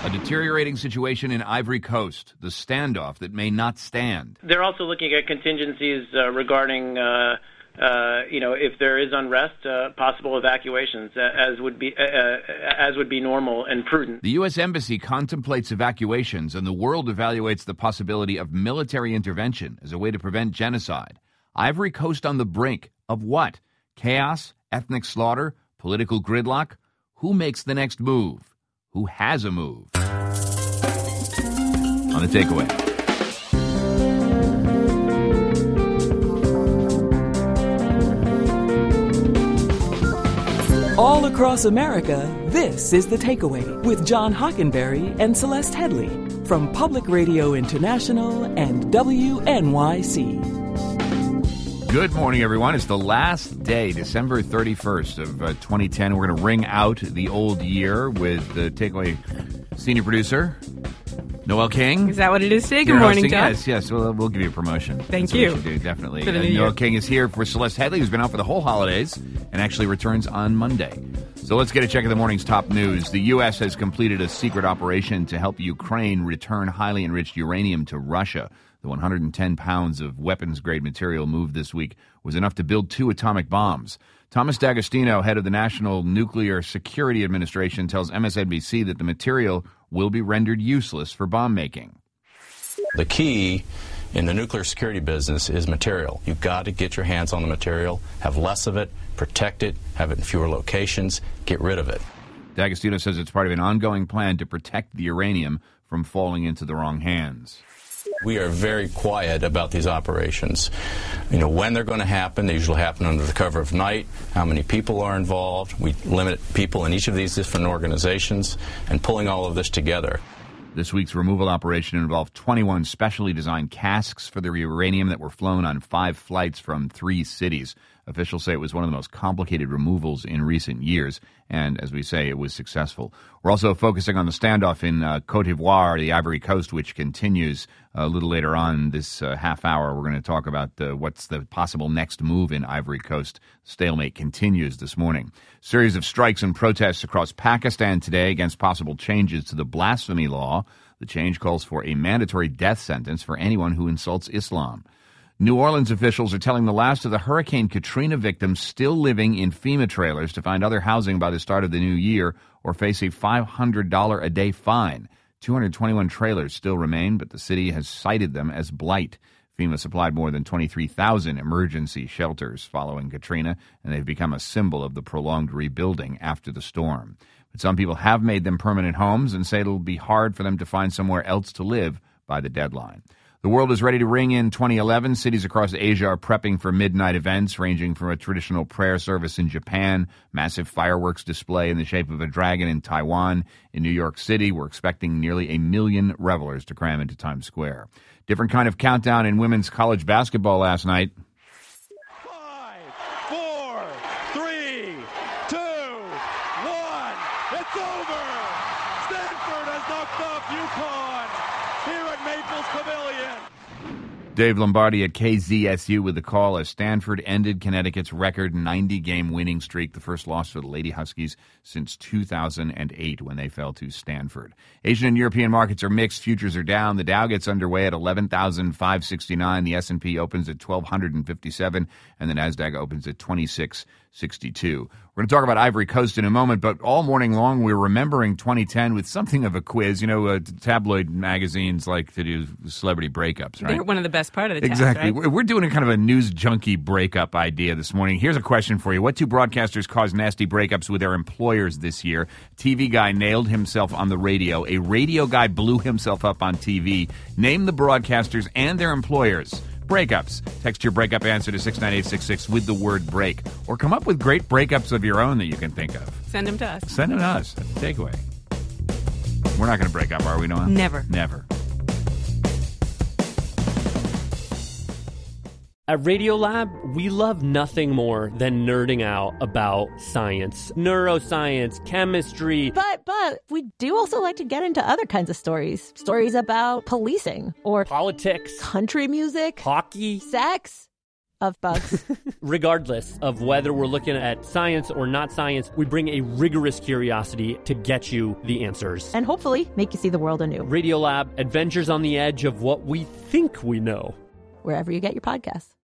A deteriorating situation in Ivory Coast, the standoff that may not stand. They're also looking at contingencies regarding, if there is unrest, possible evacuations, as would be normal and prudent. The U.S. Embassy contemplates evacuations, and the world evaluates the possibility of military intervention as a way to prevent genocide. Ivory Coast on the brink of what? Chaos? Ethnic slaughter? Political gridlock? Who makes the next move? Who has a move? On the takeaway. All across America, this is The Takeaway with John Hockenberry and Celeste Headley from Public Radio International and WNYC. Good morning, everyone. It's the last day, December 31st of 2010. We're going to ring out the old year with the Takeaway senior producer, Noel King. Is that what it is today? Good morning, John. Yes. We'll give you a promotion. Thank That's you. What we should do, definitely. For the new Noel year. King is here for Celeste Headley, who's been out for the whole holidays and actually returns on Monday. So let's get a check of the morning's top news. The U.S. has completed a secret operation to help Ukraine return highly enriched uranium to Russia. The 110 pounds of weapons-grade material moved this week was enough to build 2 atomic bombs. Thomas D'Agostino, head of the National Nuclear Security Administration, tells MSNBC that the material will be rendered useless for bomb making. The key in the nuclear security business is material. You've got to get your hands on the material, have less of it, protect it, have it in fewer locations, get rid of it. D'Agostino says it's part of an ongoing plan to protect the uranium from falling into the wrong hands. We are very quiet about these operations. When they're going to happen, they usually happen under the cover of night, how many people are involved. We limit people in each of these different organizations and pulling all of this together. This week's removal operation involved 21 specially designed casks for the uranium that were flown on 5 flights from 3 cities. Officials say it was one of the most complicated removals in recent years, and as we say, it was successful. We're also focusing on the standoff in Côte d'Ivoire, the Ivory Coast, which continues a little later on this half hour. We're going to talk about what's the possible next move in Ivory Coast. Stalemate continues this morning. Series of strikes and protests across Pakistan today against possible changes to the blasphemy law. The change calls for a mandatory death sentence for anyone who insults Islam. New Orleans officials are telling the last of the Hurricane Katrina victims still living in FEMA trailers to find other housing by the start of the new year or face a $500 a day fine. 221 trailers still remain, but the city has cited them as blight. FEMA supplied more than 23,000 emergency shelters following Katrina, and they've become a symbol of the prolonged rebuilding after the storm. But some people have made them permanent homes and say it'll be hard for them to find somewhere else to live by the deadline. The world is ready to ring in 2011. Cities across Asia are prepping for midnight events, ranging from a traditional prayer service in Japan, massive fireworks display in the shape of a dragon in Taiwan. In New York City, we're expecting nearly 1 million revelers to cram into Times Square. Different kind of countdown in women's college basketball last night. 5, 4, 3, 2, 1. It's over. Stanford has knocked off UConn here at Maples Pavilion. Dave Lombardi at KZSU with the call as Stanford ended Connecticut's record 90-game winning streak, the first loss for the Lady Huskies since 2008 when they fell to Stanford. Asian and European markets are mixed. Futures are down. The Dow gets underway at 11,569. The S&P opens at 1,257, and the NASDAQ opens at 2662. We're going to talk about Ivory Coast in a moment, but all morning long we're remembering 2010 with something of a quiz. Tabloid magazines like to do celebrity breakups, right? They're one of the best part of the task, Exactly. right? We're doing a kind of a news junkie breakup idea this morning. Here's a question for you. What 2 broadcasters caused nasty breakups with their employers this year? TV guy nailed himself on the radio. A radio guy blew himself up on TV. Name the broadcasters and their employers. Breakups. Text your breakup answer to 69866 with the word break. Or come up with great breakups of your own that you can think of. Send them to us. Send them to us. That's the takeaway. We're not going to break up, are we, Noah? Never. Never. At Radiolab, we love nothing more than nerding out about science, neuroscience, chemistry. But we do also like to get into other kinds of stories. Stories about policing or Politics, country music, hockey. sex, of bugs. Regardless of whether we're looking at science or not science, we bring a rigorous curiosity to get you the answers. And hopefully make you see the world anew. Radiolab, adventures on the edge of what we think we know. Wherever you get your podcasts.